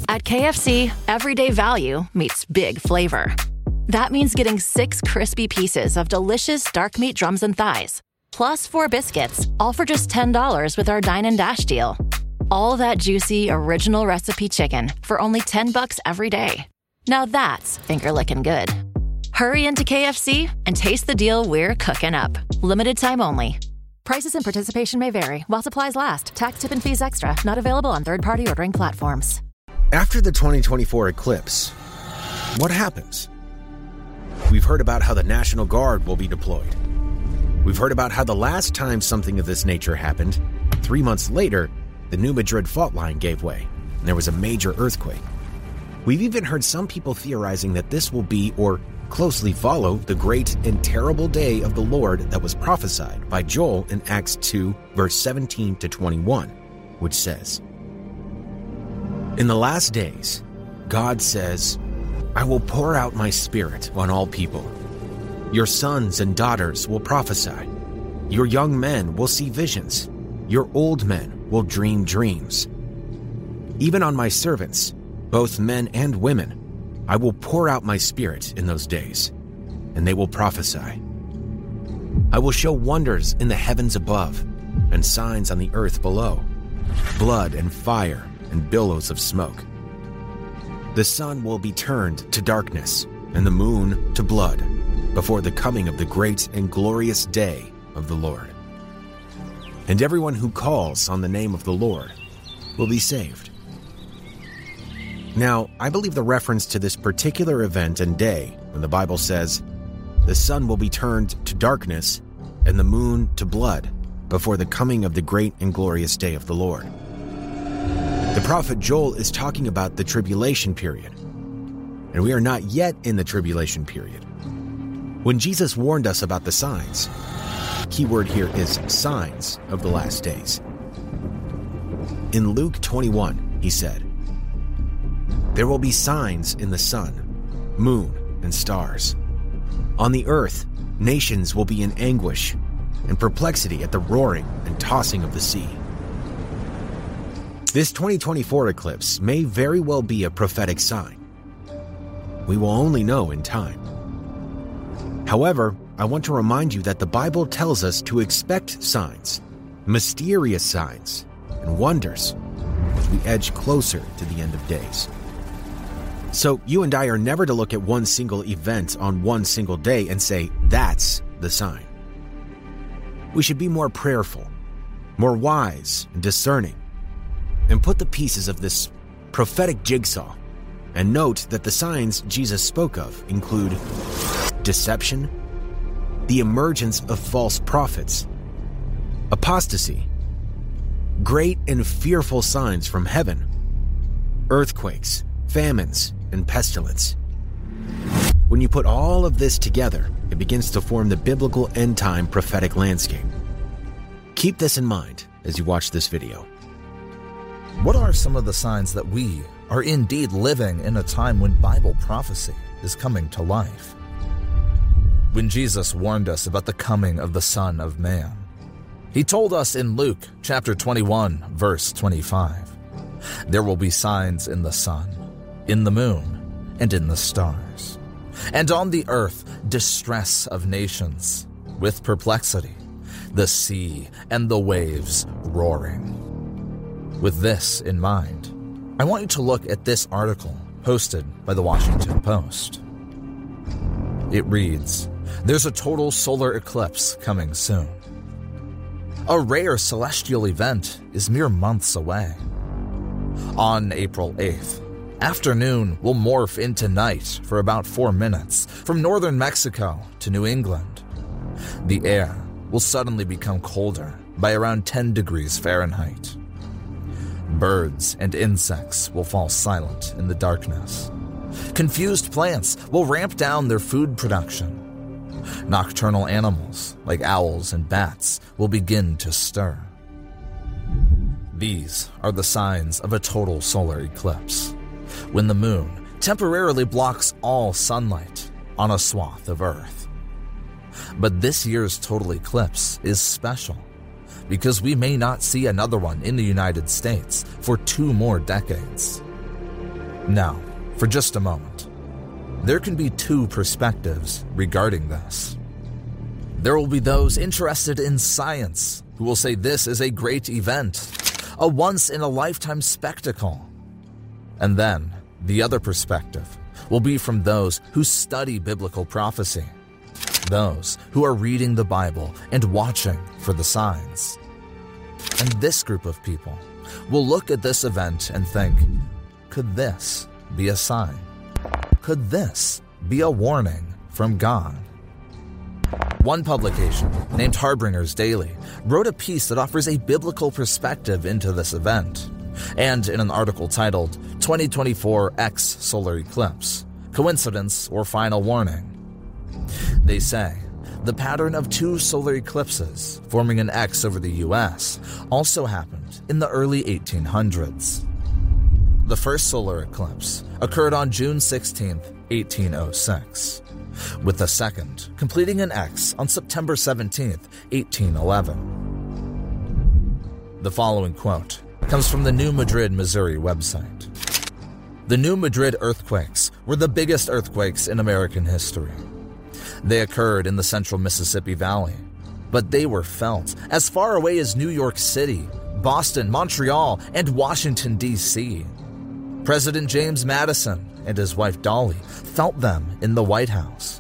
At KFC, everyday value meets big flavor. That means getting 6 crispy pieces of delicious dark meat drums and thighs, plus 4 biscuits, all for just $10 with our Dine and Dash deal. All that juicy, original recipe chicken for only $10 every day. Now that's finger-licking good. Hurry into KFC and taste the deal we're cooking up. Limited time only. Prices and participation may vary while supplies last. Tax, tip, and fees extra. Not available on third-party ordering platforms. After the 2024 eclipse, what happens? We've heard about how the National Guard will be deployed. We've heard about how the last time something of this nature happened, 3 months later, the New Madrid fault line gave way, and there was a major earthquake. We've even heard some people theorizing that this will be, or closely follow, the great and terrible day of the Lord that was prophesied by Joel in Acts 2, verse 17 to 21, which says, "In the last days, God says, I will pour out my spirit on all people. Your sons and daughters will prophesy. Your young men will see visions. Your old men will dream dreams. Even on my servants, both men and women, I will pour out my spirit in those days, and they will prophesy. I will show wonders in the heavens above and signs on the earth below, blood and fire and billows of smoke. The sun will be turned to darkness and the moon to blood before the coming of the great and glorious day of the Lord. And everyone who calls on the name of the Lord will be saved." Now, I believe the reference to this particular event and day when the Bible says, "The sun will be turned to darkness and the moon to blood before the coming of the great and glorious day of the Lord." The prophet Joel is talking about the tribulation period, and we are not yet in the tribulation period. When Jesus warned us about the signs, keyword here is signs of the last days. In Luke 21, he said, "There will be signs in the sun, moon, and stars. On the earth, nations will be in anguish and perplexity at the roaring and tossing of the sea." This 2024 eclipse may very well be a prophetic sign. We will only know in time. However, I want to remind you that the Bible tells us to expect signs, mysterious signs, and wonders as we edge closer to the end of days. So you and I are never to look at one single event on one single day and say, that's the sign. We should be more prayerful, more wise and discerning, and put the pieces of this prophetic jigsaw and note that the signs Jesus spoke of include deception, the emergence of false prophets, apostasy, great and fearful signs from heaven, earthquakes, famines, and pestilence. When you put all of this together, it begins to form the biblical end-time prophetic landscape. Keep this in mind as you watch this video. What are some of the signs that we are indeed living in a time when Bible prophecy is coming to life? When Jesus warned us about the coming of the Son of Man, he told us in Luke chapter 21, verse 25, "There will be signs in the sun, in the moon, and in the stars, and on the earth distress of nations, with perplexity, the sea and the waves roaring." With this in mind, I want you to look at this article posted by the Washington Post. It reads, "There's a total solar eclipse coming soon. A rare celestial event is mere months away. On April 8th, afternoon will morph into night for about 4 minutes from northern Mexico to New England. The air will suddenly become colder by around 10 degrees Fahrenheit. Birds and insects will fall silent in the darkness. Confused plants will ramp down their food production. Nocturnal animals, like owls and bats, will begin to stir. These are the signs of a total solar eclipse, when the moon temporarily blocks all sunlight on a swath of Earth. But this year's total eclipse is special, because we may not see another one in the United States for 2 more decades. Now, for just a moment, there can be two perspectives regarding this. There will be those interested in science who will say this is a great event, a once-in-a-lifetime spectacle. And then, the other perspective will be from those who study biblical prophecy, those who are reading the Bible and watching for the signs. And this group of people will look at this event and think, could this be a sign? Could this be a warning from God? One publication, named Harbinger's Daily, wrote a piece that offers a biblical perspective into this event. And in an article titled 2024 X Solar Eclipse, Coincidence or Final Warning, they say, the pattern of two solar eclipses forming an X over the U.S. also happened in the early 1800s. The first solar eclipse occurred on June 16, 1806, with the second completing an X on September 17, 1811. The following quote comes from the New Madrid, Missouri website. The New Madrid earthquakes were the biggest earthquakes in American history. They occurred in the central Mississippi Valley, but they were felt as far away as New York City, Boston, Montreal, and Washington, D.C. President James Madison and his wife Dolly felt them in the White House.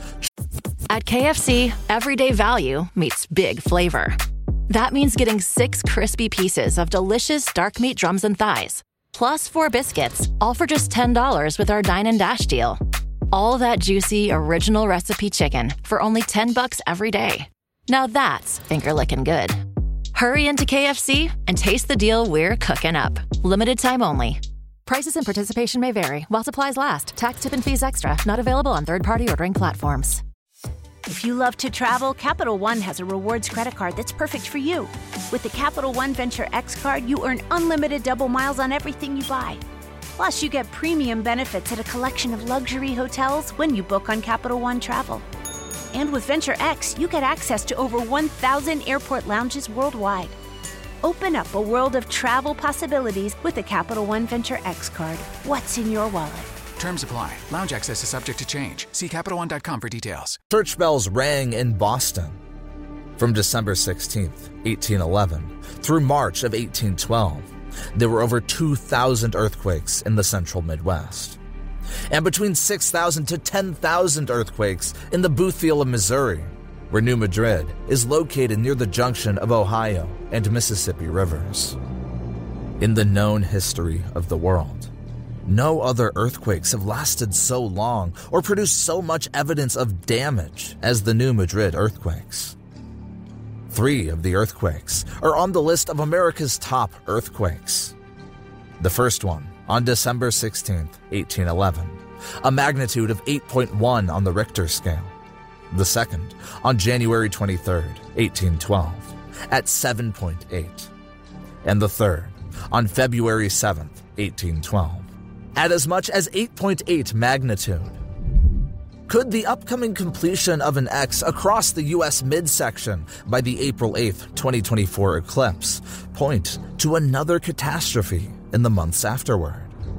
At KFC, everyday value meets big flavor. That means getting 6 crispy pieces of delicious dark meat drums and thighs, plus 4 biscuits, all for just $10 with our Dine and Dash deal. All that juicy, original recipe chicken for only $10 every day. Now that's finger-licking good. Hurry into KFC and taste the deal we're cooking up. Limited time only. Prices and participation may vary while supplies last. Tax, tip, and fees extra. Not available on third-party ordering platforms. If you love to travel, Capital One has a rewards credit card that's perfect for you. With the Capital One Venture X card, you earn unlimited double miles on everything you buy. Plus, you get premium benefits at a collection of luxury hotels when you book on Capital One Travel. And with Venture X, you get access to over 1,000 airport lounges worldwide. Open up a world of travel possibilities with the Capital One Venture X card. What's in your wallet? Terms apply. Lounge access is subject to change. See CapitalOne.com for details. Church bells rang in Boston. From December 16, 1811, through March of 1812, there were over 2,000 earthquakes in the central Midwest, and between 6,000 to 10,000 earthquakes in the Boothfield of Missouri, where New Madrid is located near the junction of Ohio and Mississippi rivers. In the known history of the world, no other earthquakes have lasted so long or produced so much evidence of damage as the New Madrid earthquakes. 3 of the earthquakes are on the list of America's top earthquakes. The first one, on December 16, 1811, a magnitude of 8.1 on the Richter scale. The second, on January 23, 1812, at 7.8. And the third, on February 7, 1812, at as much as 8.8 magnitude. Could the upcoming completion of an X across the U.S. midsection by the April 8, 2024 eclipse point to another catastrophe in the months afterward?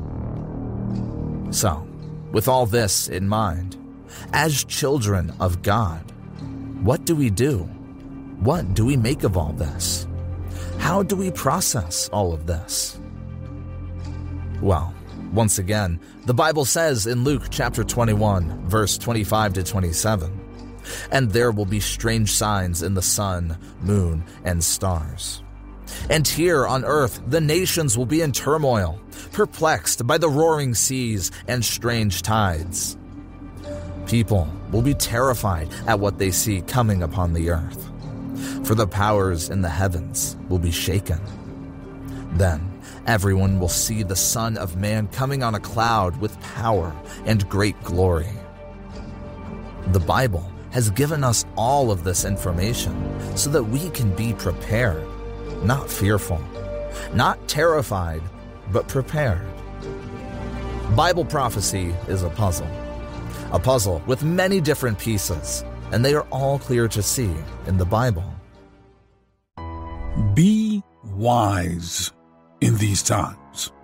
So, with all this in mind, as children of God, what do we do? What do we make of all this? How do we process all of this? Well, once again, the Bible says in Luke chapter 21, verse 25 to 27, "And there will be strange signs in the sun, moon, and stars. And here on earth the nations will be in turmoil, perplexed by the roaring seas and strange tides. People will be terrified at what they see coming upon the earth, for the powers in the heavens will be shaken. Then everyone will see the Son of Man coming on a cloud with power and great glory." The Bible has given us all of this information so that we can be prepared, not fearful, not terrified, but prepared. Bible prophecy is a puzzle with many different pieces, and they are all clear to see in the Bible. Be wise in these times.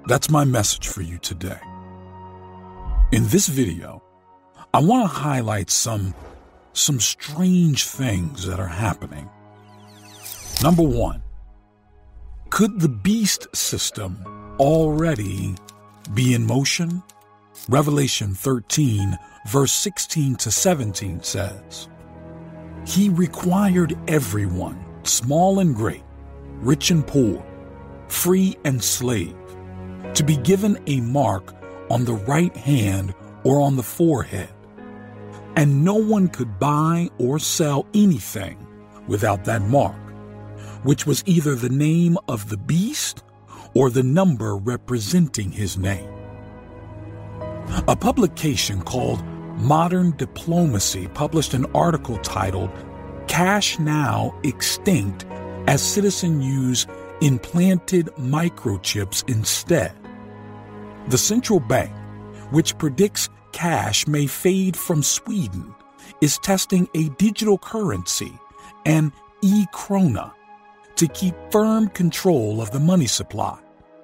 That's my message for you today. In this video, I want to highlight some strange things that are happening. Number one, could the beast system already be in motion? Revelation 13, verse 16 to 17 says, "He required everyone, small and great, rich and poor, free and slave, to be given a mark on the right hand or on the forehead, and no one could buy or sell anything without that mark, which was either the name of the beast or the number representing his name." A publication called Modern Diplomacy published an article titled "Cash Now Extinct as Citizens Use Implanted Microchips Instead." The central bank, which predicts cash may fade from Sweden, is testing a digital currency, an e-krona, to keep firm control of the money supply.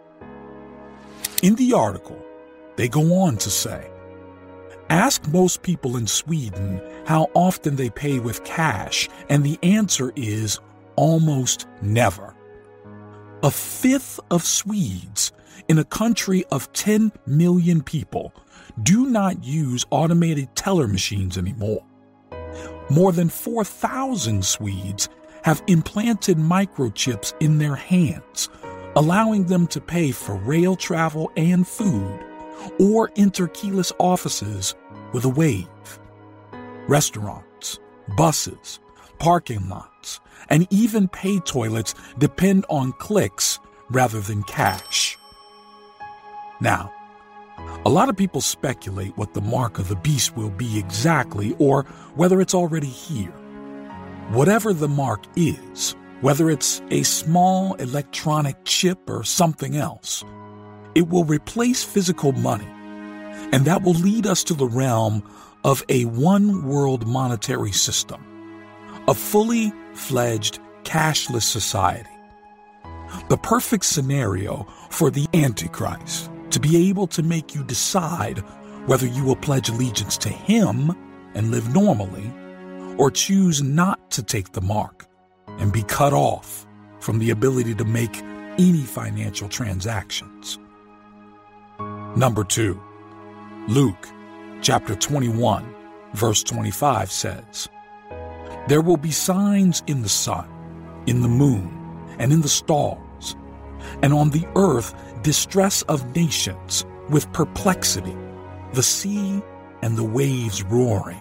In the article, they go on to say, ask most people in Sweden how often they pay with cash, and the answer is almost never. A fifth of Swedes in a country of 10 million people do not use automated teller machines anymore. More than 4,000 Swedes have implanted microchips in their hands, allowing them to pay for rail travel and food, or enter keyless offices with a wave. Restaurants, buses, parking lots, and even pay toilets depend on clicks rather than cash. Now, a lot of people speculate what the mark of the beast will be exactly, or whether it's already here. Whatever the mark is, whether it's a small electronic chip or something else, it will replace physical money, and that will lead us to the realm of a one-world monetary system, a fully fledged cashless society. The perfect scenario for the Antichrist to be able to make you decide whether you will pledge allegiance to him and live normally, or choose not to take the mark and be cut off from the ability to make any financial transactions. Number 2, Luke chapter 21, verse 25 says, "There will be signs in the sun, in the moon, and in the stars, and on the earth distress of nations with perplexity, the sea and the waves roaring."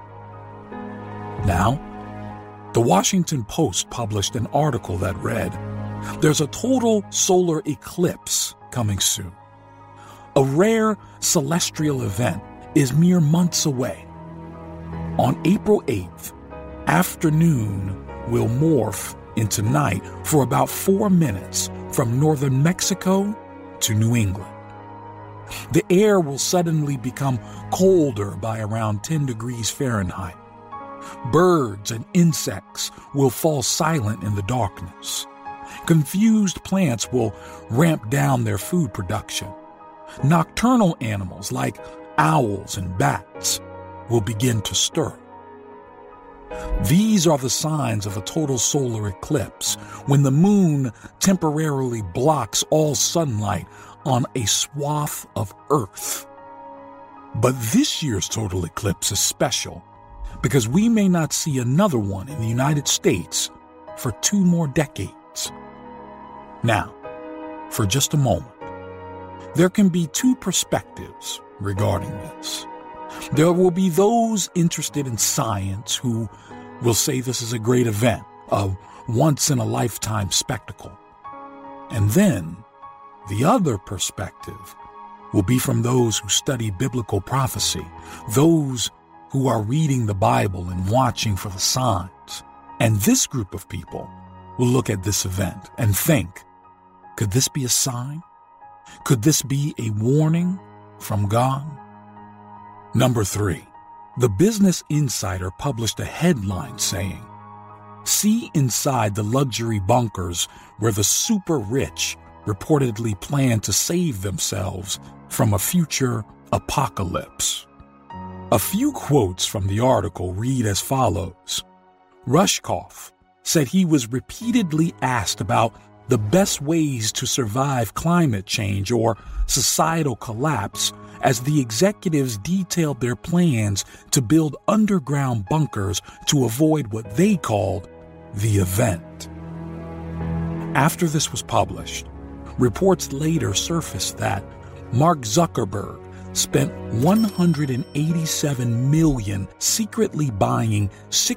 Now, the Washington Post published an article that read, "There's a total solar eclipse coming soon. A rare celestial event is mere months away. On April 8th, afternoon will morph into night for about 4 minutes from northern Mexico to New England. The air will suddenly become colder by around 10 degrees Fahrenheit. Birds and insects will fall silent in the darkness. Confused plants will ramp down their food production. Nocturnal animals like owls and bats will begin to stir. These are the signs of a total solar eclipse, when the moon temporarily blocks all sunlight on a swath of Earth. But this year's total eclipse is special because we may not see another one in the United States for 2 more decades. Now, for just a moment, there can be 2 perspectives regarding this. There will be those interested in science who will say this is a great event, a once-in-a-lifetime spectacle. And then, the other perspective will be from those who study biblical prophecy, those who are reading the Bible and watching for the signs. And this group of people will look at this event and think, could this be a sign? Could this be a warning from God? Number 3, the Business Insider published a headline saying, "See inside the luxury bunkers where the super rich reportedly plan to save themselves from a future apocalypse. A few quotes from the article read as follows. Rushkoff said he was repeatedly asked about the best ways to survive climate change or societal collapse as the executives detailed their plans to build underground bunkers to avoid what they called the event. After this was published, reports later surfaced that Mark Zuckerberg spent $187 million secretly buying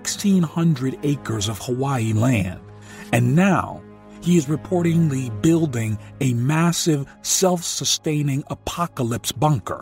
1,600 acres of Hawaii land, and now he is reportedly building a massive self-sustaining apocalypse bunker.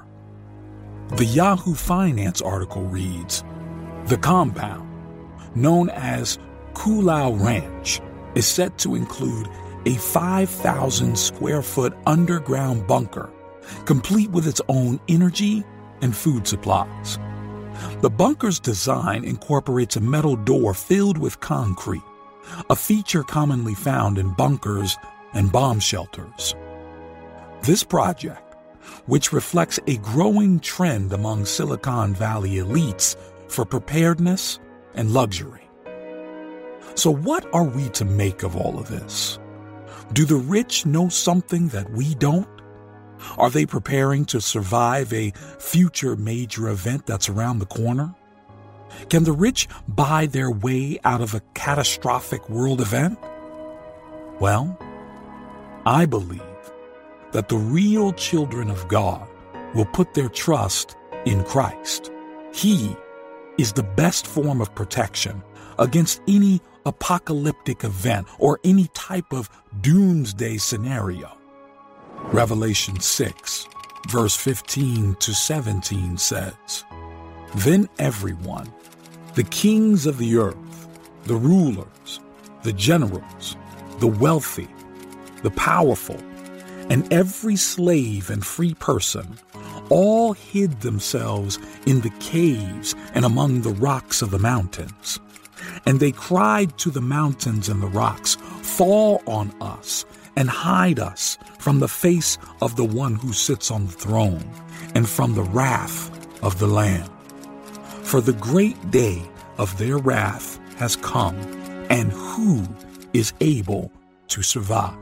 The Yahoo Finance article reads, "The compound, known as Koolau Ranch, is set to include a 5,000 square foot underground bunker, complete with its own energy and food supplies. The bunker's design incorporates a metal door filled with concrete, a feature commonly found in bunkers and bomb shelters. This project, which reflects a growing trend among Silicon Valley elites for preparedness and luxury. So what are we to make of all of this? Do the rich know something that we don't? Are they preparing to survive a future major event that's around the corner? Can the rich buy their way out of a catastrophic world event? Well, I believe that the real children of God will put their trust in Christ. He is the best form of protection against any apocalyptic event or any type of doomsday scenario. Revelation 6, verse 15 to 17 says, "Then everyone, the kings of the earth, the rulers, the generals, the wealthy, the powerful, and every slave and free person, all hid themselves in the caves and among the rocks of the mountains. And they cried to the mountains and the rocks, 'Fall on us and hide us from the face of the one who sits on the throne and from the wrath of the Lamb. For the great day of their wrath has come, and who is able to survive?'"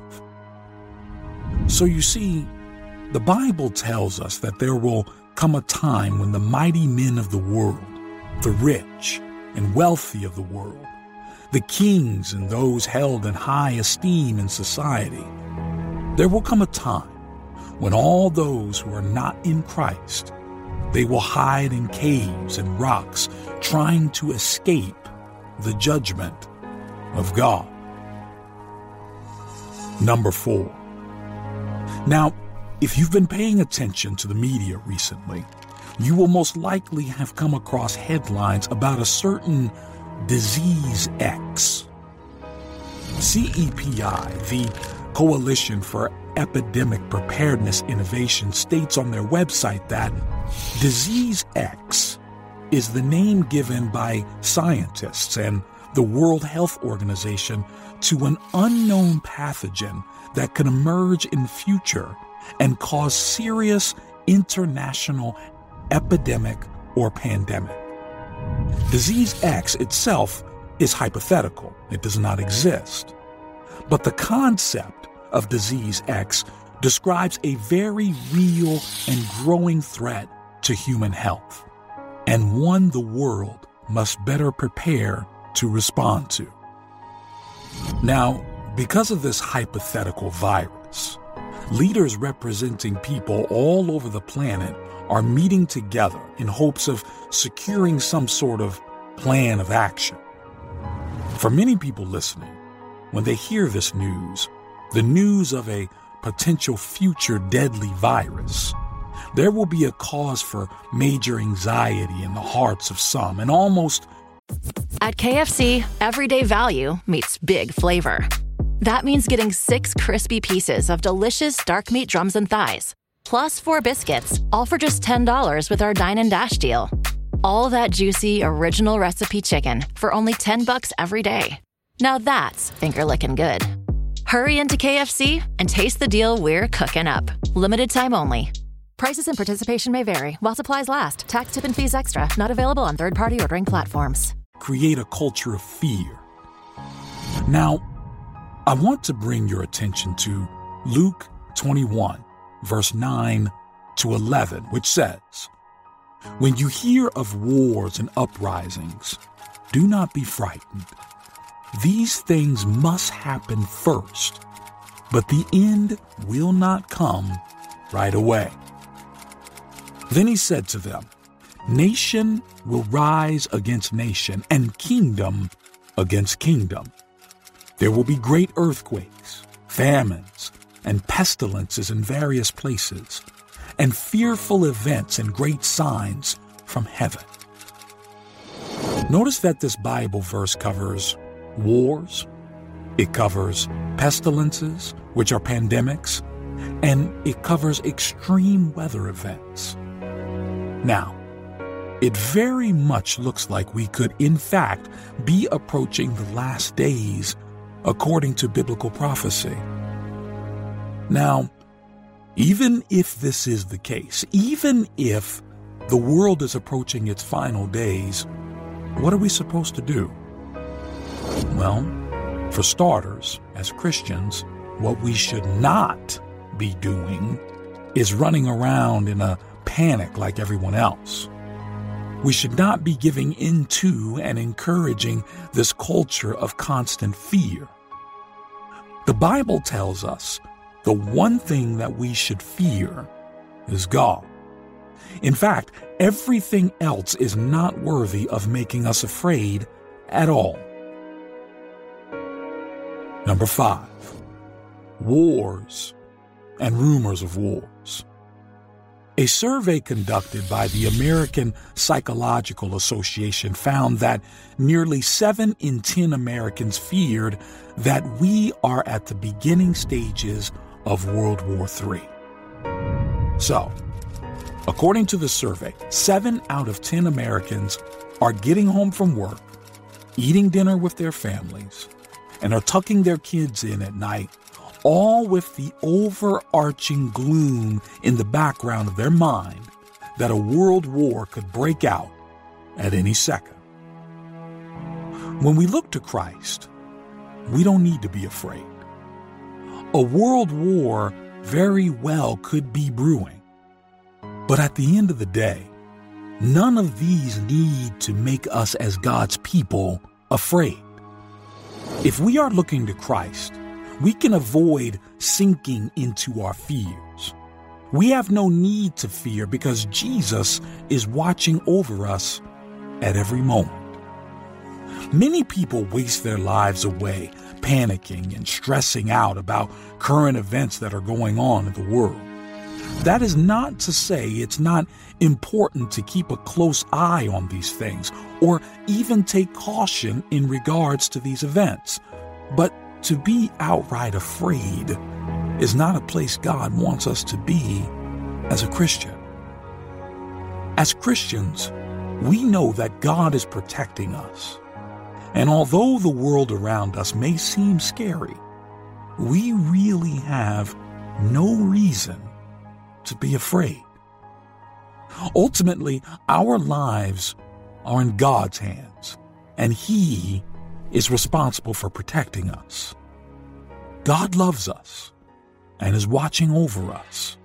So you see, the Bible tells us that there will come a time when the mighty men of the world, the rich and wealthy of the world, the kings and those held in high esteem in society, there will come a time when all those who are not in Christ, they will hide in caves and rocks trying to escape the judgment of God. Number 4. Now, if you've been paying attention to the media recently, you will most likely have come across headlines about a certain Disease X. CEPI, the Coalition for Epidemic Preparedness Innovation, states on their website that Disease X is the name given by scientists and the World Health Organization to an unknown pathogen that can emerge in the future and cause serious international epidemic or pandemic. Disease X itself is hypothetical. It does not exist. But the concept of Disease X describes a very real and growing threat to human health, and one the world must better prepare to respond to. Now, because of this hypothetical virus, leaders representing people all over the planet are meeting together in hopes of securing some sort of plan of action. For many people listening, when they hear this news, the news of a potential future deadly virus, there will be a cause for major anxiety in the hearts of some, and almost. At KFC, everyday value meets big flavor. That means getting 6 crispy pieces of delicious dark meat drums and thighs, plus 4 biscuits, all for just $10 with our Dine and Dash deal. All that juicy, original recipe chicken for only $10 every day. Now that's finger-licking good. Hurry into KFC and taste the deal we're cooking up. Limited time only. Prices and participation may vary while supplies last. Tax, tip, and fees extra. Not available on third-party ordering platforms. Create a culture of fear. Now, I want to bring your attention to Luke 21, verse 9 to 11, which says, "When you hear of wars and uprisings, do not be frightened. These things must happen first, but the end will not come right away." Then he said to them, "Nation will rise against nation, and kingdom against kingdom. There will be great earthquakes, famines, and pestilences in various places, and fearful events and great signs from heaven." Notice that this Bible verse covers wars, it covers pestilences, which are pandemics, and it covers extreme weather events. Now, it very much looks like we could, in fact, be approaching the last days according to biblical prophecy. Now, even if this is the case, even if the world is approaching its final days, what are we supposed to do? Well, for starters, as Christians, what we should not be doing is running around in a panic like everyone else. We should not be giving into and encouraging this culture of constant fear. The Bible tells us the one thing that we should fear is God. In fact, everything else is not worthy of making us afraid at all. Number 5, wars and rumors of wars. A survey conducted by the American Psychological Association found that nearly 7 in 10 Americans feared that we are at the beginning stages of World War III. So, according to the survey, 7 out of 10 Americans are getting home from work, eating dinner with their families, and are tucking their kids in at night, all with the overarching gloom in the background of their mind that a world war could break out at any second. When we look to Christ, we don't need to be afraid. A world war very well could be brewing. But at the end of the day, none of these need to make us as God's people afraid. If we are looking to Christ, we can avoid sinking into our fears. We have no need to fear because Jesus is watching over us at every moment. Many people waste their lives away panicking and stressing out about current events that are going on in the world. That is not to say it's not important to keep a close eye on these things or even take caution in regards to these events. But to be outright afraid is not a place God wants us to be as a Christian. As Christians, we know that God is protecting us. And although the world around us may seem scary, we really have no reason to be afraid. Ultimately, our lives are in God's hands, and He is responsible for protecting us. God loves us and is watching over us.